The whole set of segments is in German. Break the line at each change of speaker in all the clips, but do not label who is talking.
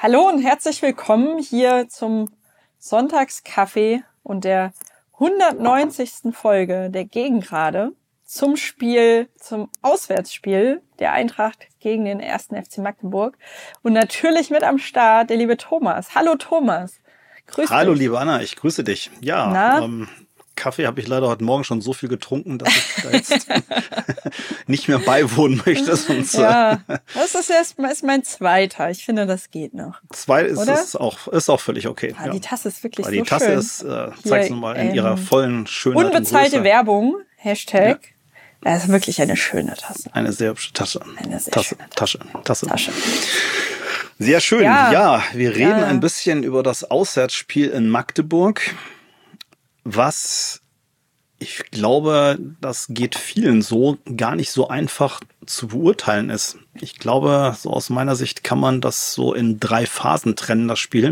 Hallo und herzlich willkommen hier zum Sonntagskaffee und der 190. Folge der Gegengrade zum Auswärtsspiel der Eintracht gegen den 1. FC Magdeburg. Und natürlich mit am Start der liebe Thomas. Hallo Thomas. Grüß
Hallo
dich.
liebe Anna, ich grüße dich. Ja, Kaffee habe ich leider heute Morgen schon so viel getrunken, dass ich da jetzt nicht mehr beiwohnen möchte. Sonst,
ja, das ist mein zweiter. Ich finde, das geht noch.
Zwei ist auch völlig okay.
Ja. Die Tasse ist wirklich so
die Tasse
schön.
Ist, zeig's nochmal in ihrer vollen Schönheit.
Unbezahlte Werbung, Hashtag. Ja. Das ist wirklich eine schöne Tasse.
Eine sehr hübsche Tasche.
Eine sehr schöne
Tasse. Sehr schön. Ja, wir reden ein bisschen über das Auswärtsspiel in Magdeburg. Was, ich glaube, das geht vielen so, gar nicht so einfach zu beurteilen ist. Ich glaube, so aus meiner Sicht kann man das so in 3 Phasen trennen, das Spiel.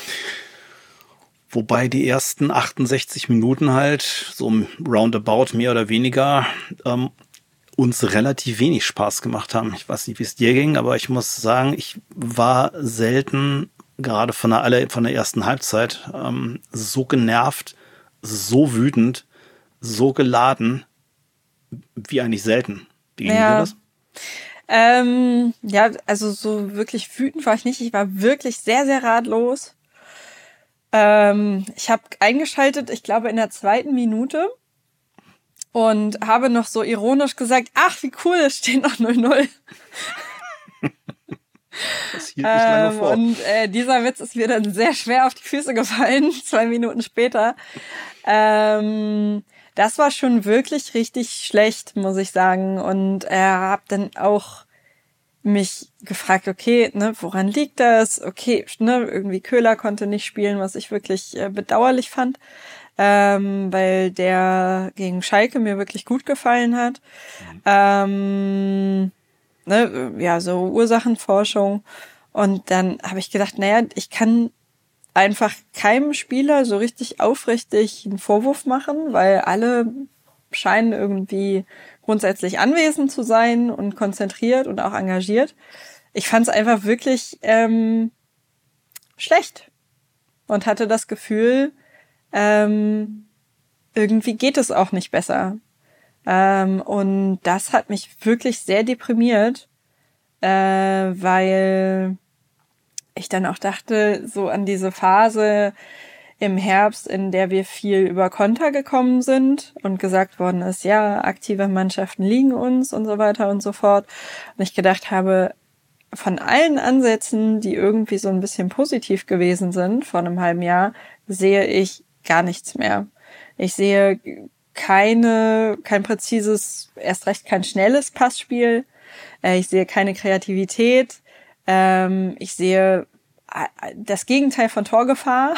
Wobei die ersten 68 Minuten halt, so roundabout mehr oder weniger, uns relativ wenig Spaß gemacht haben. Ich weiß nicht, wie es dir ging, aber ich muss sagen, ich war selten, gerade von der ersten Halbzeit, so genervt, so wütend, so geladen, wie eigentlich selten. Wie ging dir das?
Also so wirklich wütend war ich nicht. Ich war wirklich sehr, sehr ratlos. Ich habe eingeschaltet, ich glaube in der 2. Minute und habe noch so ironisch gesagt, ach wie cool, es steht noch 0-0.
Das hielt nicht lange vor.
Und dieser Witz ist mir dann sehr schwer auf die Füße gefallen, 2 Minuten später. Das war schon wirklich richtig schlecht, muss ich sagen. Und habe dann auch mich gefragt, okay, woran liegt das? Okay, irgendwie Köhler konnte nicht spielen, was ich wirklich bedauerlich fand, weil der gegen Schalke mir wirklich gut gefallen hat. So Ursachenforschung. Und dann habe ich gedacht, ich kann einfach keinem Spieler so richtig aufrichtig einen Vorwurf machen, weil alle scheinen irgendwie grundsätzlich anwesend zu sein und konzentriert und auch engagiert. Ich fand es einfach wirklich schlecht und hatte das Gefühl, irgendwie geht es auch nicht besser. Und das hat mich wirklich sehr deprimiert, weil ich dann auch dachte, so an diese Phase im Herbst, in der wir viel über Konter gekommen sind und gesagt worden ist, ja, aktive Mannschaften liegen uns und so weiter und so fort. Und ich gedacht habe, von allen Ansätzen, die irgendwie so ein bisschen positiv gewesen sind vor einem halben Jahr, sehe ich gar nichts mehr. Ich sehe kein präzises, erst recht kein schnelles Passspiel. Ich sehe keine Kreativität. Ich sehe das Gegenteil von Torgefahr.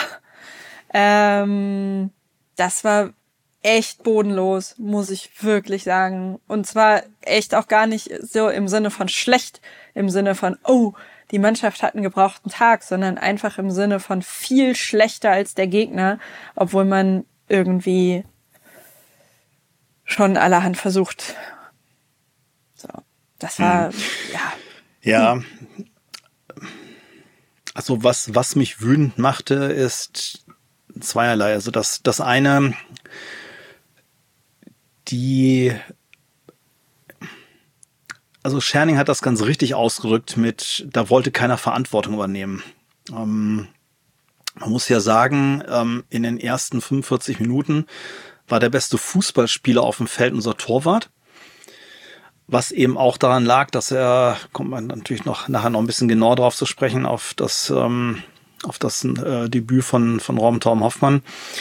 Das war echt bodenlos, muss ich wirklich sagen. Und zwar echt auch gar nicht so im Sinne von schlecht, im Sinne von, die Mannschaft hat einen gebrauchten Tag, sondern einfach im Sinne von viel schlechter als der Gegner, obwohl man irgendwie schon allerhand versucht. So, das war,
Ja. Also was mich wütend machte, ist zweierlei. Also das eine, also Scherning hat das ganz richtig ausgedrückt mit, da wollte keiner Verantwortung übernehmen. Man muss ja sagen, in den ersten 45 Minuten war der beste Fußballspieler auf dem Feld unser Torwart. Was eben auch daran lag, dass kommt man natürlich nachher noch ein bisschen genauer drauf zu sprechen, auf das Debüt von Torben Hoffmann,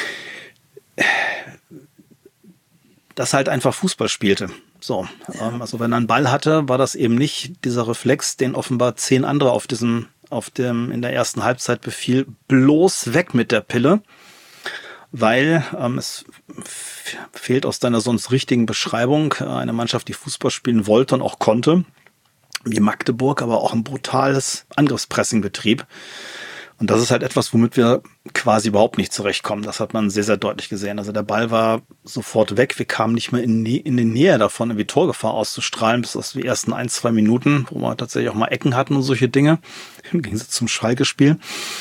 dass halt einfach Fußball spielte. So, also wenn er einen Ball hatte, war das eben nicht dieser Reflex, den offenbar 10 andere in der ersten Halbzeit befiel, bloß weg mit der Pille, weil es fehlt aus deiner sonst richtigen Beschreibung eine Mannschaft, die Fußball spielen wollte und auch konnte, wie Magdeburg, aber auch ein brutales Angriffspressing betrieb. Und das ist halt etwas, womit wir quasi überhaupt nicht zurechtkommen. Das hat man sehr, sehr deutlich gesehen. Also der Ball war sofort weg. Wir kamen nicht mehr in die Nähe davon, irgendwie Torgefahr auszustrahlen, bis aus die ersten 1-2 Minuten, wo wir tatsächlich auch mal Ecken hatten und solche Dinge. Im Gegensatz zum Schalke-Spiel.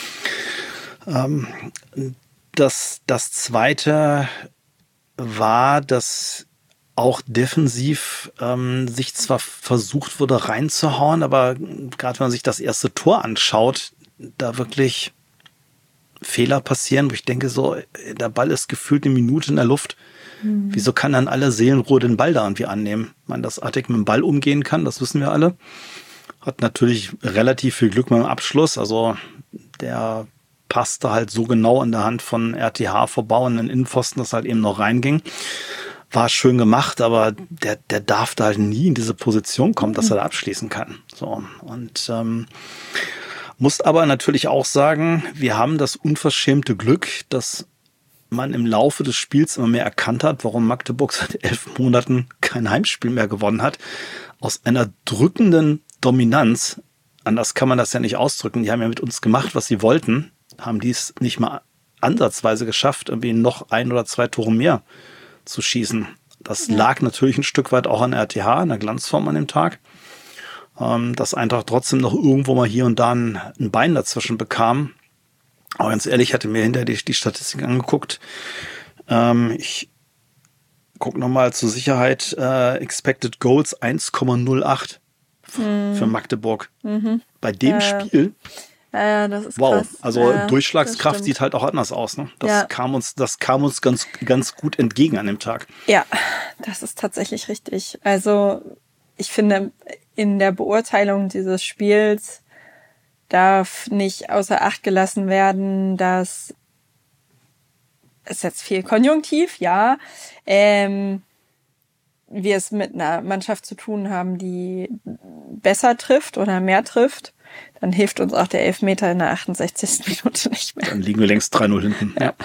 Das Zweite war, dass auch defensiv sich zwar versucht wurde reinzuhauen, aber gerade wenn man sich das erste Tor anschaut, da wirklich Fehler passieren, wo ich denke, so, der Ball ist gefühlt eine Minute in der Luft. Wieso kann dann alle Seelenruhe den Ball da irgendwie annehmen? Ich meine, dass Attic mit dem Ball umgehen kann, das wissen wir alle. Hat natürlich relativ viel Glück mit dem Abschluss. Also der passte halt so genau an der Hand von RTH vorbei und in den Innenpfosten, dass halt eben noch reinging. War schön gemacht, aber der darf da halt nie in diese Position kommen, dass er da abschließen kann. So, und muss aber natürlich auch sagen, wir haben das unverschämte Glück, dass man im Laufe des Spiels immer mehr erkannt hat, warum Magdeburg seit 11 Monaten kein Heimspiel mehr gewonnen hat. Aus einer drückenden Dominanz, anders kann man das ja nicht ausdrücken, die haben ja mit uns gemacht, was sie wollten, haben dies nicht mal ansatzweise geschafft, irgendwie noch 1 oder 2 Tore mehr zu schießen. Das lag natürlich ein Stück weit auch an RTH, in der Glanzform an dem Tag. Dass Eintracht trotzdem noch irgendwo mal hier und da ein Bein dazwischen bekam. Aber ganz ehrlich, ich hatte mir hinterher die Statistik angeguckt. Ich gucke nochmal zur Sicherheit. Expected Goals 1,08 für Magdeburg. Bei dem Spiel.
Das ist
wow,
krass.
also Durchschlagskraft sieht halt auch anders aus. Ne? Das kam uns ganz gut entgegen an dem Tag.
Ja, das ist tatsächlich richtig. Also ich finde, in der Beurteilung dieses Spiels darf nicht außer Acht gelassen werden, dass es jetzt viel Konjunktiv, ja, wir es mit einer Mannschaft zu tun haben, die besser trifft oder mehr trifft. Dann hilft uns auch der Elfmeter in der 68. Minute nicht mehr.
Dann liegen wir längst 3-0 hinten. Ja.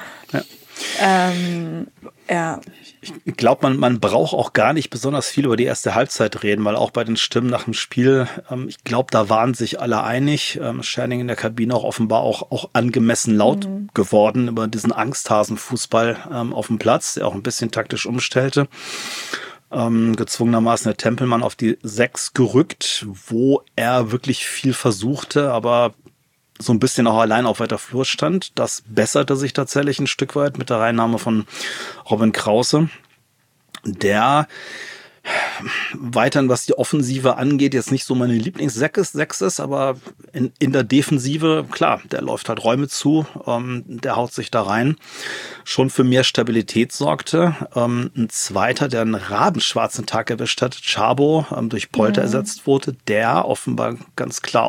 Ja.
Ich glaube, man braucht auch gar nicht besonders viel über die erste Halbzeit reden, weil auch bei den Stimmen nach dem Spiel, ich glaube, da waren sich alle einig. Scherning in der Kabine auch offenbar auch angemessen laut geworden über diesen Angsthasenfußball auf dem Platz, der auch ein bisschen taktisch umstellte. Gezwungenermaßen der Tempelmann auf die 6 gerückt, wo er wirklich viel versuchte, aber so ein bisschen auch allein auf weiter Flur stand. Das besserte sich tatsächlich ein Stück weit mit der Reinnahme von Robin Krause, der weiterhin, was die Offensive angeht, jetzt nicht so meine Lieblings-6 ist, aber in der Defensive, klar, der läuft halt Räume zu, der haut sich da rein, schon für mehr Stabilität sorgte. Ein zweiter, der einen rabenschwarzen Tag erwischt hat, Chabo, durch Polter ersetzt wurde, der offenbar ganz klar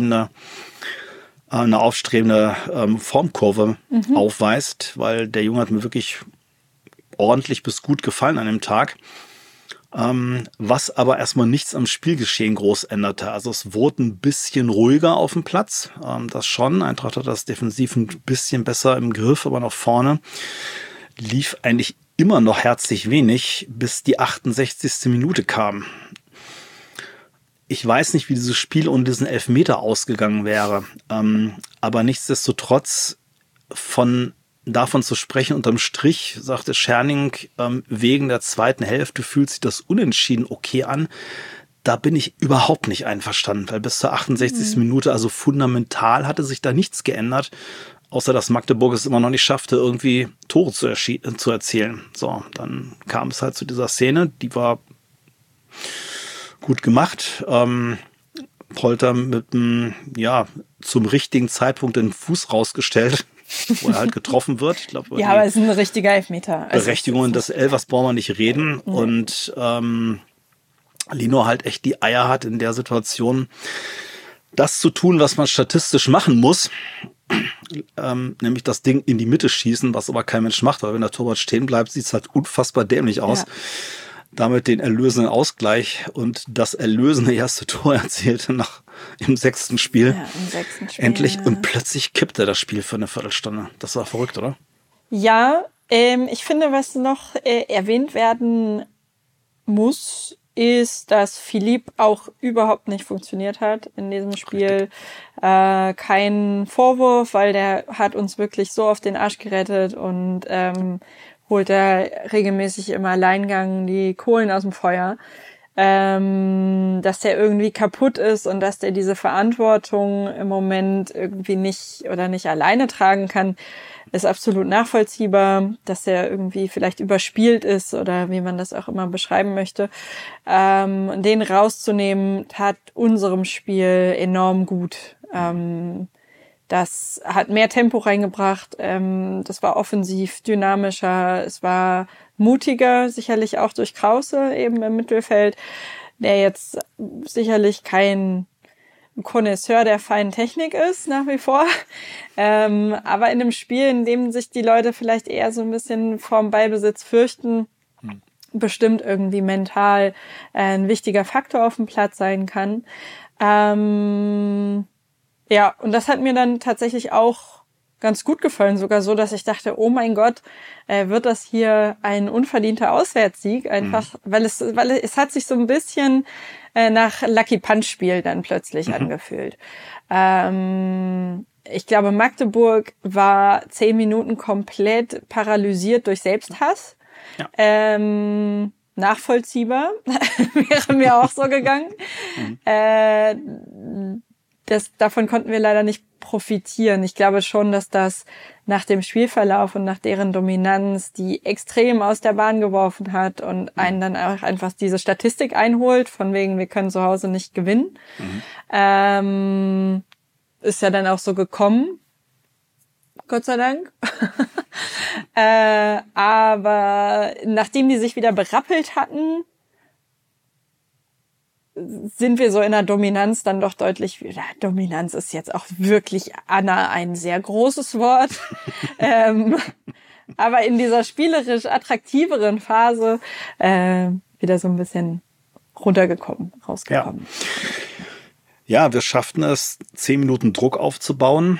eine aufstrebende Formkurve aufweist, weil der Junge hat mir wirklich ordentlich bis gut gefallen an dem Tag. Was aber erstmal nichts am Spielgeschehen groß änderte. Also es wurde ein bisschen ruhiger auf dem Platz, das schon. Eintracht hat das defensiv ein bisschen besser im Griff, aber nach vorne lief eigentlich immer noch herzlich wenig, bis die 68. Minute kam. Ich weiß nicht, wie dieses Spiel ohne diesen Elfmeter ausgegangen wäre, aber nichtsdestotrotz davon zu sprechen, unterm Strich, sagte Scherning, wegen der zweiten Hälfte fühlt sich das Unentschieden okay an. Da bin ich überhaupt nicht einverstanden, weil bis zur 68. Minute, also fundamental, hatte sich da nichts geändert, außer dass Magdeburg es immer noch nicht schaffte, irgendwie Tore zu erzielen. So, dann kam es halt zu dieser Szene, die war gut gemacht. Polter mit zum richtigen Zeitpunkt den Fuß rausgestellt, wo er halt getroffen wird. Ich glaub,
ja, aber es ist ein richtiger Elfmeter.
Berechtigungen des Elfers brauchen wir nicht reden. Und Lino halt echt die Eier hat in der Situation, das zu tun, was man statistisch machen muss. Nämlich das Ding in die Mitte schießen, was aber kein Mensch macht, weil wenn der Torwart stehen bleibt, sieht es halt unfassbar dämlich aus. Ja. Damit den erlösenden Ausgleich und das erlösende erste Tor erzielte im 6. Spiel. Ja, im 6. Spiel. Endlich. Ja. Und plötzlich kippte das Spiel für eine Viertelstunde. Das war verrückt, oder?
Ja, ich finde, was noch erwähnt werden muss, ist, dass Philippe auch überhaupt nicht funktioniert hat in diesem Spiel. Kein Vorwurf, weil der hat uns wirklich so auf den Arsch gerettet und holt da regelmäßig im Alleingang die Kohlen aus dem Feuer. Dass der irgendwie kaputt ist und dass der diese Verantwortung im Moment irgendwie nicht alleine tragen kann, ist absolut nachvollziehbar, dass er irgendwie vielleicht überspielt ist oder wie man das auch immer beschreiben möchte. Den rauszunehmen, tat unserem Spiel enorm gut. Das hat mehr Tempo reingebracht, das war offensiv dynamischer, es war mutiger, sicherlich auch durch Krause eben im Mittelfeld, der jetzt sicherlich kein Connoisseur der feinen Technik ist, nach wie vor. Aber in einem Spiel, in dem sich die Leute vielleicht eher so ein bisschen vorm Ballbesitz fürchten, bestimmt irgendwie mental ein wichtiger Faktor auf dem Platz sein kann. Ja, und das hat mir dann tatsächlich auch ganz gut gefallen, sogar so, dass ich dachte, oh mein Gott, wird das hier ein unverdienter Auswärtssieg, einfach, weil es hat sich so ein bisschen nach Lucky Punch Spiel dann plötzlich angefühlt. Ich glaube, Magdeburg war 10 Minuten komplett paralysiert durch Selbsthass. Ja. Nachvollziehbar, wäre mir auch so gegangen. Davon konnten wir leider nicht profitieren. Ich glaube schon, dass das nach dem Spielverlauf und nach deren Dominanz die extrem aus der Bahn geworfen hat und einen dann auch einfach diese Statistik einholt, von wegen, wir können zu Hause nicht gewinnen. Ist ja dann auch so gekommen. Gott sei Dank. Aber nachdem die sich wieder berappelt hatten, sind wir so in der Dominanz dann doch deutlich, Dominanz ist jetzt auch wirklich, Anna, ein sehr großes Wort, aber in dieser spielerisch attraktiveren Phase wieder so ein bisschen rausgekommen.
Ja, wir schafften es, 10 Minuten Druck aufzubauen,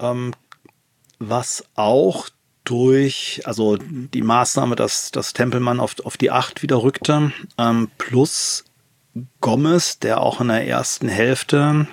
was auch durch, also die Maßnahme, dass Tempelmann auf die 8 wieder rückte, plus Gomez, der auch in der ersten Hälfte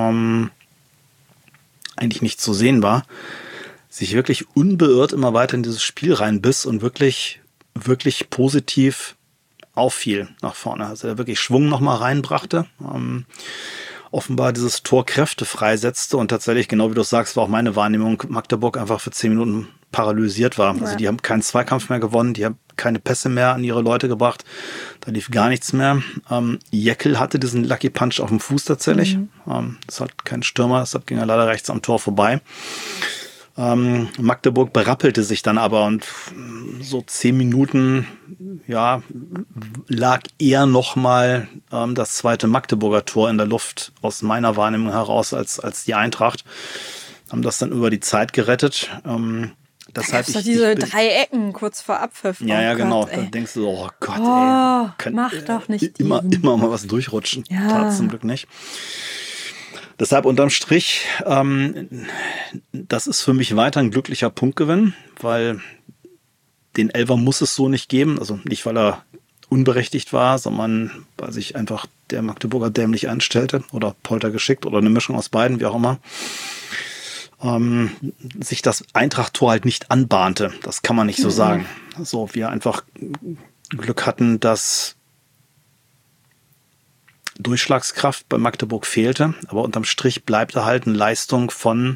eigentlich nicht zu sehen war, sich wirklich unbeirrt immer weiter in dieses Spiel reinbiss und wirklich, wirklich positiv auffiel nach vorne. Also er wirklich Schwung nochmal reinbrachte, offenbar dieses Tor Kräfte freisetzte und tatsächlich, genau wie du sagst, war auch meine Wahrnehmung, Magdeburg einfach für 10 Minuten paralysiert war. Also die haben keinen Zweikampf mehr gewonnen, die haben keine Pässe mehr an ihre Leute gebracht, da lief gar nichts mehr. Jäckel hatte diesen Lucky Punch auf dem Fuß tatsächlich. Das hat kein Stürmer, deshalb ging er leider rechts am Tor vorbei. Magdeburg berappelte sich dann aber und so 10 Minuten, ja, lag eher nochmal das zweite Magdeburger Tor in der Luft aus meiner Wahrnehmung heraus als die Eintracht. Haben das dann über die Zeit gerettet.
Deshalb da diese 3 Ecken kurz vor Abpfiff.
Ja, genau. Dann denkst du, oh Gott,
mach doch nicht
immer mal was durchrutschen.
Ja.
Tat zum Glück nicht. Deshalb unterm Strich, das ist für mich weiter ein glücklicher Punktgewinn, weil den Elfer muss es so nicht geben. Also nicht, weil er unberechtigt war, sondern weil sich einfach der Magdeburger dämlich anstellte oder Polter geschickt oder eine Mischung aus beiden, wie auch immer. Sich das Eintracht-Tor halt nicht anbahnte. Das kann man nicht so sagen. So, wir einfach Glück hatten, dass Durchschlagskraft bei Magdeburg fehlte, aber unterm Strich bleibt er halt eine Leistung von,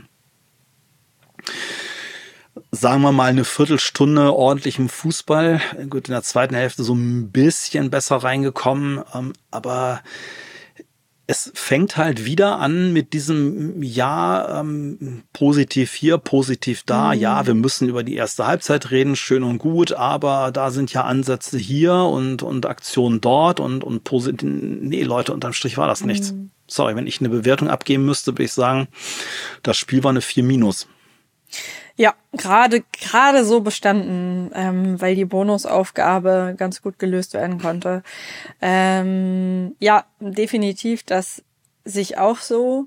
sagen wir mal, eine Viertelstunde ordentlichem Fußball. Gut, in der zweiten Hälfte so ein bisschen besser reingekommen, aber es fängt halt wieder an mit diesem positiv hier, positiv da. Ja, wir müssen über die erste Halbzeit reden, schön und gut, aber da sind ja Ansätze hier und Aktionen dort und positiv. Nee, Leute, unterm Strich war das nichts. Sorry, wenn ich eine Bewertung abgeben müsste, würde ich sagen, das Spiel war eine 4-.
Ja, gerade so bestanden, weil die Bonusaufgabe ganz gut gelöst werden konnte. Ja, definitiv, das sich auch so.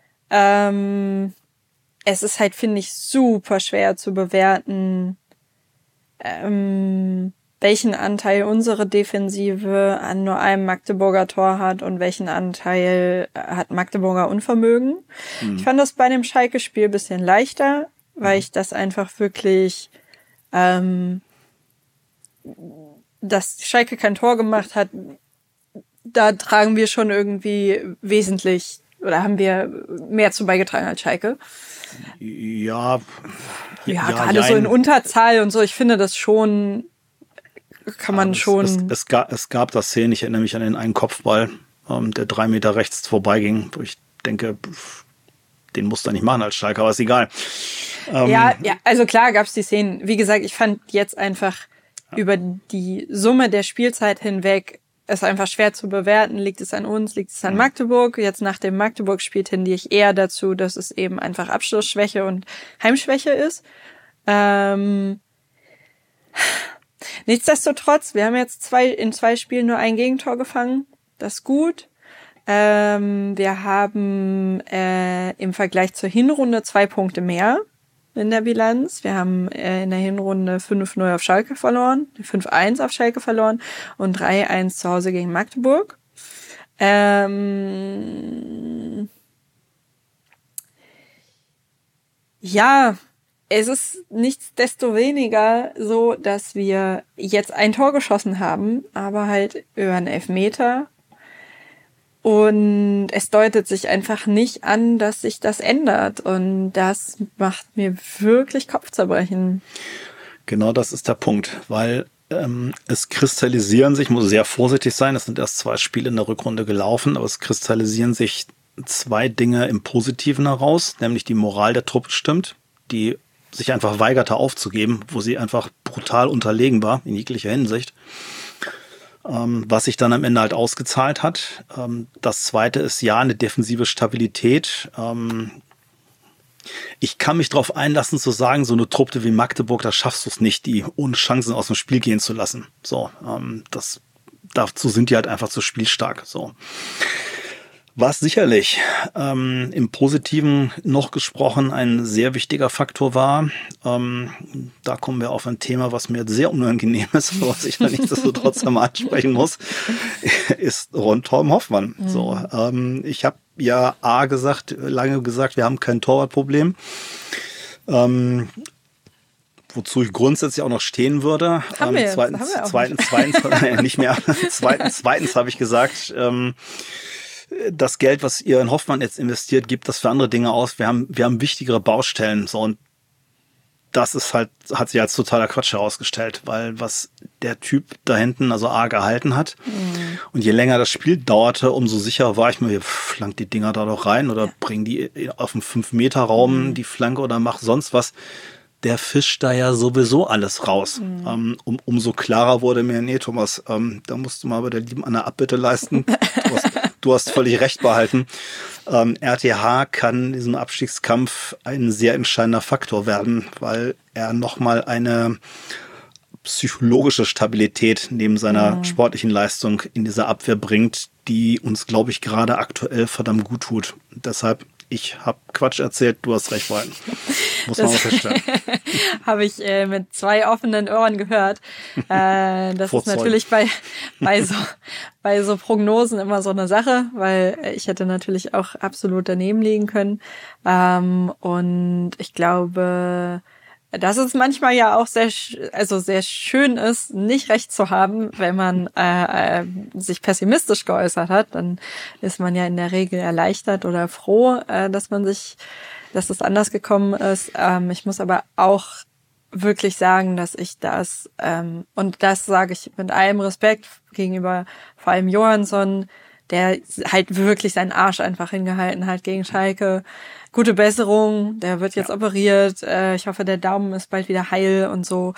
Es ist halt, finde ich, super schwer zu bewerten, welchen Anteil unsere Defensive an nur einem Magdeburger Tor hat und welchen Anteil hat Magdeburger Unvermögen. Ich fand das bei dem Schalke-Spiel ein bisschen leichter, weil ich das einfach wirklich, dass Schalke kein Tor gemacht hat, da tragen wir schon irgendwie wesentlich oder haben wir mehr zu beigetragen als Schalke.
Ja,
gerade so in Unterzahl und so, ich finde das schon, kann man schon.
Es gab das Szenen, ich erinnere mich an den einen Kopfball, der 3 Meter rechts vorbeiging, wo ich denke, den musst du nicht machen als Schalke, aber ist egal.
Ja, also klar gab's die Szenen. Wie gesagt, ich fand jetzt einfach über die Summe der Spielzeit hinweg ist einfach schwer zu bewerten. Liegt es an uns, liegt es an Magdeburg? Jetzt nach dem Magdeburg-Spiel tendiere ich eher dazu, dass es eben einfach Abschlussschwäche und Heimschwäche ist. Nichtsdestotrotz, wir haben jetzt in zwei Spielen nur ein Gegentor gefangen. Das ist gut. Wir haben im Vergleich zur Hinrunde 2 Punkte mehr in der Bilanz. Wir haben in der Hinrunde 5-0 auf Schalke verloren, 5-1 auf Schalke verloren und 3-1 zu Hause gegen Magdeburg. Ja, es ist nichtsdestoweniger so, dass wir jetzt ein Tor geschossen haben, aber halt über einen Elfmeter. Und es deutet sich einfach nicht an, dass sich das ändert. Und das macht mir wirklich Kopfzerbrechen.
Genau das ist der Punkt, weil es kristallisieren sich, muss sehr vorsichtig sein, es sind erst 2 Spiele in der Rückrunde gelaufen, aber es kristallisieren sich 2 Dinge im Positiven heraus, nämlich die Moral der Truppe stimmt, die sich einfach weigerte aufzugeben, wo sie einfach brutal unterlegen war, in jeglicher Hinsicht. Was sich dann am Ende halt ausgezahlt hat. Das Zweite ist ja eine defensive Stabilität. Ich kann mich darauf einlassen zu sagen, so eine Truppe wie Magdeburg, da schaffst du es nicht, die ohne Chancen aus dem Spiel gehen zu lassen. So, dazu sind die halt einfach zu spielstark. So. Was sicherlich im Positiven noch gesprochen ein sehr wichtiger Faktor war, da kommen wir auf ein Thema, was mir jetzt sehr unangenehm ist, aber was ich dann nichtsdestotrotz einmal ansprechen muss, ist Ron Torben Hoffmann. So, ich habe ja lange gesagt, wir haben kein Torwartproblem. Wozu ich grundsätzlich auch noch stehen würde. Zweitens nicht mehr. Zweitens habe ich gesagt, das Geld, was ihr in Hoffmann jetzt investiert, gibt das für andere Dinge aus. Wir haben wichtigere Baustellen. So, und das ist halt, hat sich als totaler Quatsch herausgestellt, weil was der Typ da hinten also A gehalten hat. Und je länger das Spiel dauerte, umso sicherer war ich mir, flank die Dinger da doch rein oder bring die auf den 5-Meter-Raum, die Flanke oder mach sonst was. Der fischt da ja sowieso alles raus. Umso klarer wurde mir, nee, Thomas, da musst du mal bei der lieben Anna Abbitte leisten. Du hast völlig recht behalten. RTH kann in diesem Abstiegskampf ein sehr entscheidender Faktor werden, weil er nochmal eine psychologische Stabilität neben seiner sportlichen Leistung in diese Abwehr bringt, die uns, glaube ich, gerade aktuell verdammt gut tut. Und deshalb, ich habe Quatsch erzählt, du hast recht behalten. Muss man auch feststellen.
Habe ich mit 2 offenen Ohren gehört. Das ist natürlich bei so Prognosen immer so eine Sache, weil ich hätte natürlich auch absolut daneben liegen können. Und ich glaube, dass es manchmal ja auch sehr schön ist, nicht recht zu haben, wenn man sich pessimistisch geäußert hat, dann ist man ja in der Regel erleichtert oder froh, dass es anders gekommen ist. Ich muss aber auch wirklich sagen, dass ich das, und das sage ich mit allem Respekt gegenüber vor allem Johansson, der halt wirklich seinen Arsch einfach hingehalten hat gegen Schalke. Gute Besserung, der wird jetzt operiert. Ich hoffe, der Daumen ist bald wieder heil und so.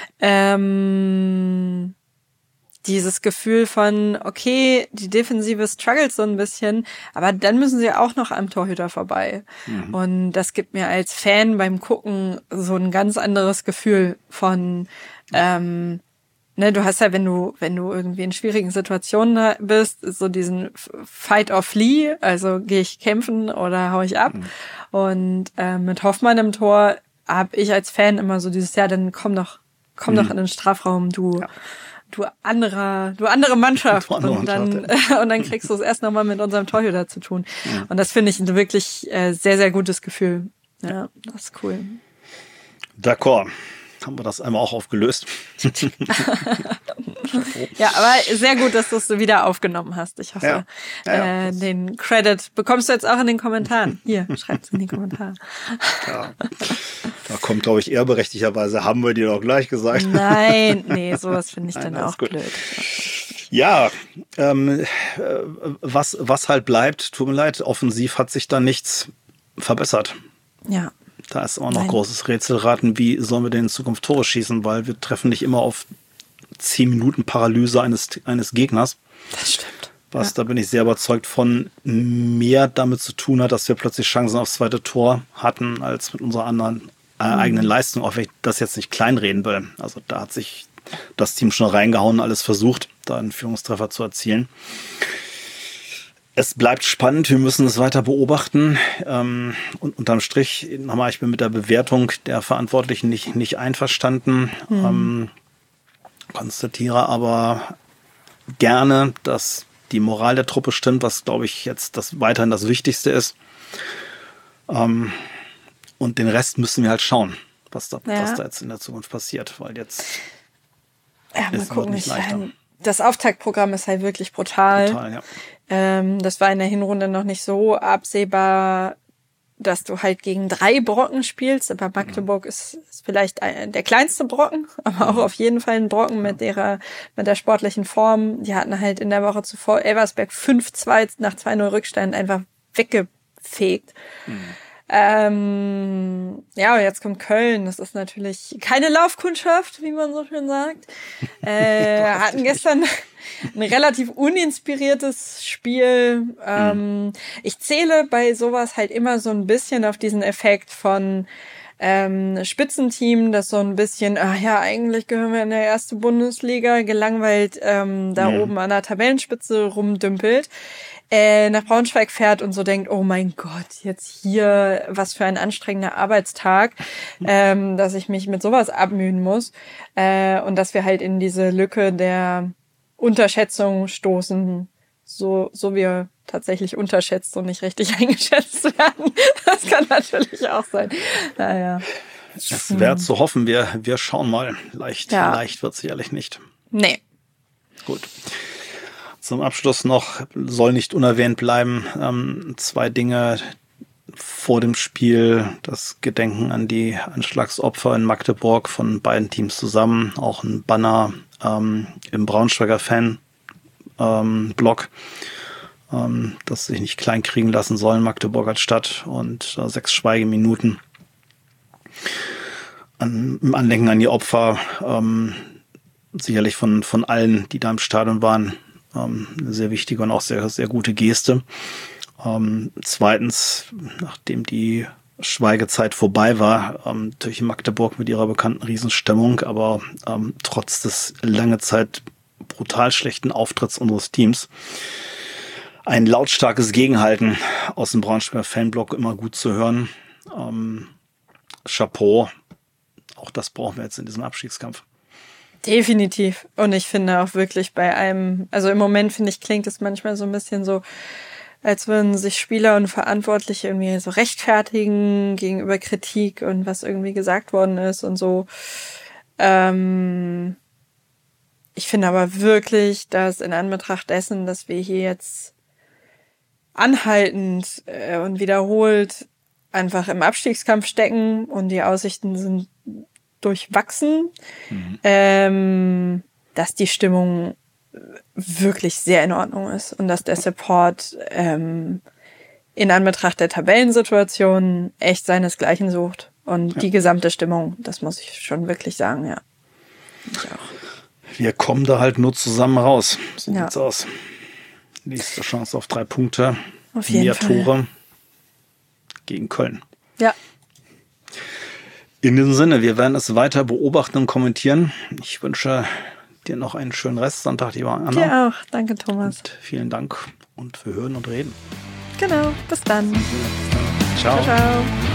Dieses Gefühl von, okay, die Defensive struggelt so ein bisschen, aber dann müssen sie auch noch am Torhüter vorbei. Und das gibt mir als Fan beim Gucken so ein ganz anderes Gefühl von, du hast ja, wenn du irgendwie in schwierigen Situationen bist, so diesen Fight or Flee, also gehe ich kämpfen oder hau ich ab. Und mit Hoffmann im Tor habe ich als Fan immer so dieses, ja, dann komm doch komm doch in den Strafraum, du andere Mannschaft. Und dann kriegst du es erst nochmal mit unserem Torhüter zu tun. Ja. Und das finde ich ein wirklich sehr, sehr gutes Gefühl. Ja, das ist cool.
D'accord. Haben wir das einmal auch aufgelöst.
Ja, aber sehr gut, dass du es wieder aufgenommen hast. Ich hoffe, den Credit bekommst du jetzt auch in den Kommentaren. Hier, schreib's in die Kommentare.
Ja. Da kommt, glaube ich, eher berechtigterweise, haben wir dir doch gleich gesagt.
Nein, nee, sowas finde ich dann auch blöd.
Ja, was halt bleibt, tut mir leid, offensiv hat sich da nichts verbessert.
Ja.
Da ist auch noch großes Rätselraten, wie sollen wir denn in Zukunft Tore schießen, weil wir treffen nicht immer auf 10 Minuten Paralyse eines Gegners.
Das stimmt.
Was, da bin ich sehr überzeugt von, mehr damit zu tun hat, dass wir plötzlich Chancen aufs zweite Tor hatten, als mit unserer eigenen Leistung, auch wenn ich das jetzt nicht kleinreden will. Also da hat sich das Team schon reingehauen, alles versucht, da einen Führungstreffer zu erzielen. Es bleibt spannend, wir müssen es weiter beobachten. Und unterm Strich, nochmal, ich bin mit der Bewertung der Verantwortlichen nicht einverstanden. Konstatiere aber gerne, dass die Moral der Truppe stimmt, was, glaube ich, jetzt weiterhin das Wichtigste ist. Und den Rest müssen wir halt schauen, was da jetzt in der Zukunft passiert, weil jetzt
mal gucken, nicht leichter. Das Auftaktprogramm ist halt wirklich brutal. Ja. Das war in der Hinrunde noch nicht so absehbar, dass du halt gegen 3 Brocken spielst. Aber Magdeburg ist vielleicht der kleinste Brocken, aber auch auf jeden Fall ein Brocken mit der sportlichen Form. Die hatten halt in der Woche zuvor Elversberg 5-2 nach 2-0 Rückstand einfach weggefegt. Und jetzt kommt Köln. Das ist natürlich keine Laufkundschaft, wie man so schön sagt. Hatten gestern ein relativ uninspiriertes Spiel. Ich zähle bei sowas halt immer so ein bisschen auf diesen Effekt von Spitzenteam, das so ein bisschen, eigentlich gehören wir in der ersten Bundesliga, gelangweilt oben an der Tabellenspitze rumdümpelt. Nach Braunschweig fährt und so denkt, oh mein Gott, jetzt hier, was für ein anstrengender Arbeitstag, dass ich mich mit sowas abmühen muss. Und dass wir halt in diese Lücke der Unterschätzung stoßen, so wir tatsächlich unterschätzt und nicht richtig eingeschätzt werden. Das kann natürlich auch sein. Naja.
Es wäre zu hoffen, wir schauen mal. Leicht wird es sicherlich nicht.
Nee.
Gut. Zum Abschluss noch, soll nicht unerwähnt bleiben, 2 Dinge vor dem Spiel. Das Gedenken an die Anschlagsopfer in Magdeburg von beiden Teams zusammen. Auch ein Banner im Braunschweiger Fan-Blog, das sich nicht klein kriegen lassen soll in Magdeburg als Stadt. Und 6 Schweigeminuten im Andenken an die Opfer. Sicherlich von allen, die da im Stadion waren. Eine sehr wichtige und auch sehr, sehr gute Geste. Zweitens, nachdem die Schweigezeit vorbei war, natürlich in Magdeburg mit ihrer bekannten Riesenstimmung, aber trotz des lange Zeit brutal schlechten Auftritts unseres Teams, ein lautstarkes Gegenhalten aus dem Braunschweiger Fanblock immer gut zu hören. Chapeau. Auch das brauchen wir jetzt in diesem Abstiegskampf.
Definitiv. Und ich finde auch wirklich im Moment finde ich, klingt es manchmal so ein bisschen so, als würden sich Spieler und Verantwortliche irgendwie so rechtfertigen gegenüber Kritik und was irgendwie gesagt worden ist und so. Ich finde aber wirklich, dass in Anbetracht dessen, dass wir hier jetzt anhaltend und wiederholt einfach im Abstiegskampf stecken und die Aussichten sind durchwachsen, dass die Stimmung wirklich sehr in Ordnung ist und dass der Support in Anbetracht der Tabellensituation echt seinesgleichen sucht. Und die gesamte Stimmung, das muss ich schon wirklich sagen, ja. Ich auch.
Wir kommen da halt nur zusammen raus. So sieht's aus. Nächste Chance auf 3 Punkte.
Auf jeden Fall.
Mehr Tore gegen Köln.
Ja.
In diesem Sinne, wir werden es weiter beobachten und kommentieren. Ich wünsche dir noch einen schönen Restsonntag, lieber Anna.
Dir auch. Danke, Thomas.
Und vielen Dank und wir hören und reden.
Genau. Bis dann.
Ciao.
Ciao, ciao.